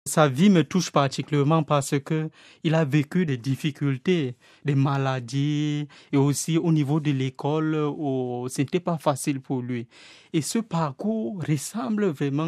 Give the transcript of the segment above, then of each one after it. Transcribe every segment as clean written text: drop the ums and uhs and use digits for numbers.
Sa vie me touche particulièrement parce que il a vécu des difficultés, des maladies et aussi au niveau de l'école, c'était pas facile pour lui. Et ce parcours ressemble vraiment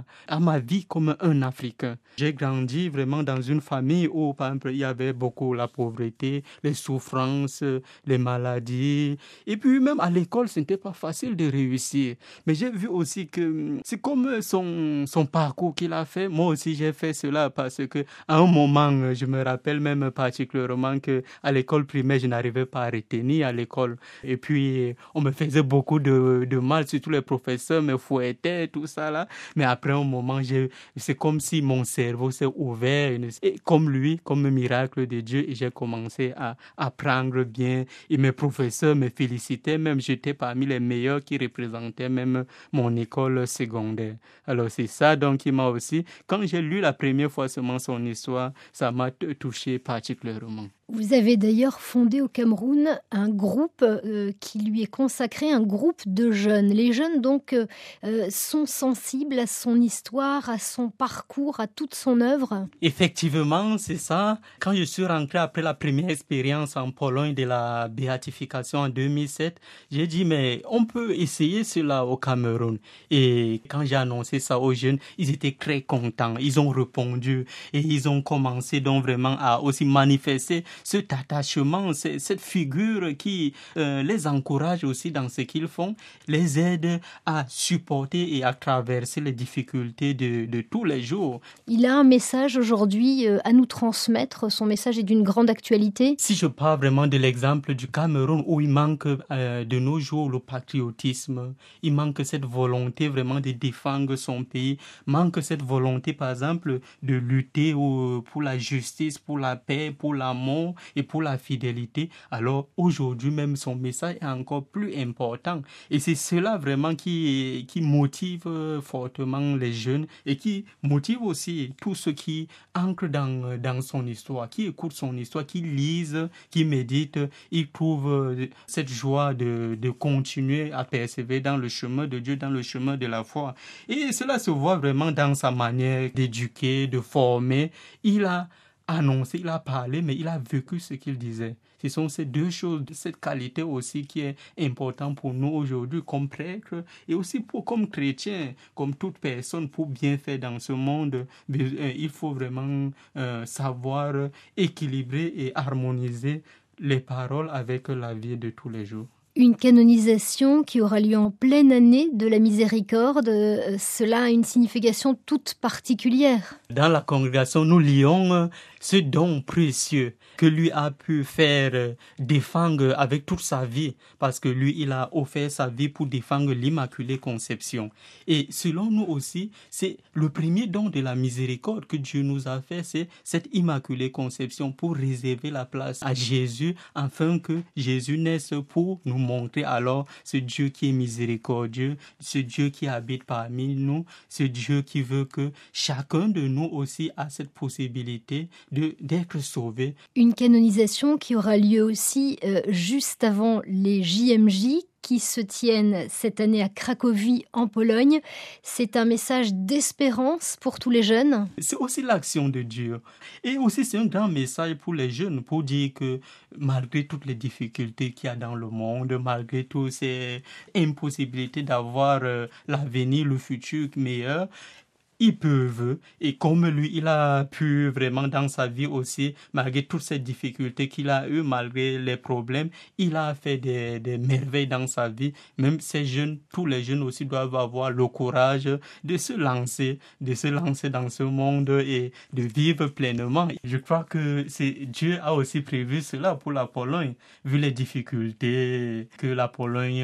à ma vie comme un Africain. J'ai grandi vraiment dans une famille où, par exemple, il y avait beaucoup la pauvreté, les souffrances, les maladies. Et puis même à l'école, ce n'était pas facile de réussir. Mais j'ai vu aussi que c'est comme son parcours qu'il a fait. Moi aussi, j'ai fait cela parce que à un moment, je me rappelle même particulièrement que à l'école primaire, je n'arrivais pas à retenir à l'école. Et puis, on me faisait beaucoup de mal, surtout les professeurs me fouettaient, tout ça là. Mais après un moment, c'est comme si mon cerveau s'est ouvert. Et comme lui, comme un miracle de Dieu, et j'ai commencé à apprendre bien. Et mes professeurs me félicitaient, même j'étais parmi les meilleurs qui représentaient même mon école secondaire. Alors c'est ça donc qui m'a aussi, quand j'ai lu la première fois seulement son histoire, ça m'a touché particulièrement. Vous avez d'ailleurs fondé au Cameroun un groupe qui lui est consacré, un groupe de jeunes. Les jeunes donc sont sensibles à son histoire, à son parcours, à toute son œuvre. Effectivement, c'est ça. Quand je suis rentré après la première expérience en Pologne de la béatification en 2007, j'ai dit mais on peut essayer cela au Cameroun. Et quand j'ai annoncé ça aux jeunes, ils étaient très contents. Ils ont répondu et ils ont commencé donc vraiment à aussi manifester cet attachement, cette figure qui les encourage aussi dans ce qu'ils font, les aide à supporter et à traverser les difficultés de tous les jours. Il a un message aujourd'hui à nous transmettre. Son message est d'une grande actualité. Si je parle vraiment de l'exemple du Cameroun où il manque de nos jours le patriotisme, il manque cette volonté vraiment de défendre son pays, manque cette volonté par exemple de lutter pour la justice, pour la paix, pour l'amour et pour la fidélité, alors aujourd'hui même son message est encore plus important. Et c'est cela vraiment qui motive fortement les jeunes et qui motive aussi tous ceux qui ancrent dans son histoire, qui écoutent son histoire, qui lisent, qui méditent. Ils trouvent cette joie de continuer à persévérer dans le chemin de Dieu, dans le chemin de la foi. Et cela se voit vraiment dans sa manière d'éduquer, de former. Il a annoncé, il a parlé, mais il a vécu ce qu'il disait. Ce sont ces deux choses, cette qualité aussi qui est importante pour nous aujourd'hui comme prêtres et aussi comme chrétiens, comme toute personne pour bien faire dans ce monde. Il faut vraiment savoir équilibrer et harmoniser les paroles avec la vie de tous les jours. Une canonisation qui aura lieu en pleine année de la miséricorde, cela a une signification toute particulière. Dans la congrégation, nous lions ce don précieux que lui a pu faire défendre avec toute sa vie, parce que lui, il a offert sa vie pour défendre l'Immaculée Conception. Et selon nous aussi, c'est le premier don de la miséricorde que Dieu nous a fait, c'est cette Immaculée Conception pour réserver la place à Jésus, afin que Jésus naisse pour nous montrer alors ce Dieu qui est miséricordieux, ce Dieu qui habite parmi nous, ce Dieu qui veut que chacun de nous aussi a cette possibilité d'être sauvé. Une canonisation qui aura lieu aussi juste avant les JMJ qui se tiennent cette année à Cracovie en Pologne. C'est un message d'espérance pour tous les jeunes. C'est aussi l'action de Dieu. Et aussi c'est un grand message pour les jeunes pour dire que malgré toutes les difficultés qu'il y a dans le monde, malgré toutes ces impossibilités d'avoir l'avenir, le futur meilleur, ils peuvent, et comme lui, il a pu vraiment dans sa vie aussi, malgré toutes ces difficultés qu'il a eues, malgré les problèmes, il a fait des merveilles dans sa vie. Même ces jeunes, tous les jeunes aussi doivent avoir le courage de se lancer dans ce monde et de vivre pleinement. Je crois que Dieu a aussi prévu cela pour la Pologne, vu les difficultés que la Pologne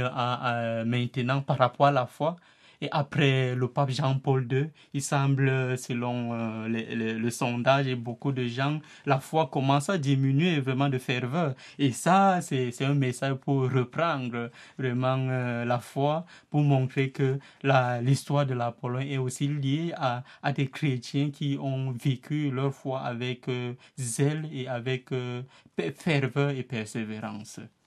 a maintenant par rapport à la foi. Et après le pape Jean-Paul II, il semble, selon le sondage et beaucoup de gens, la foi commence à diminuer vraiment de ferveur. Et ça, c'est un message pour reprendre vraiment la foi, pour montrer que l'histoire de la Pologne est aussi liée à des chrétiens qui ont vécu leur foi avec zèle et avec ferveur et persévérance.